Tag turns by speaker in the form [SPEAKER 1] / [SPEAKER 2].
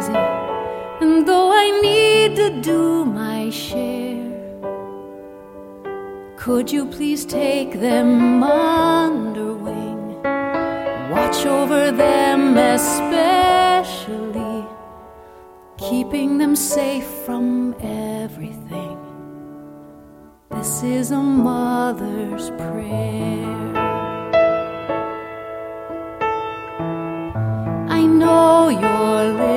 [SPEAKER 1] easy, and though I need to do my share, could you please take them under wing, watch over them especially, keeping them safe from everything. This is a mother's prayer.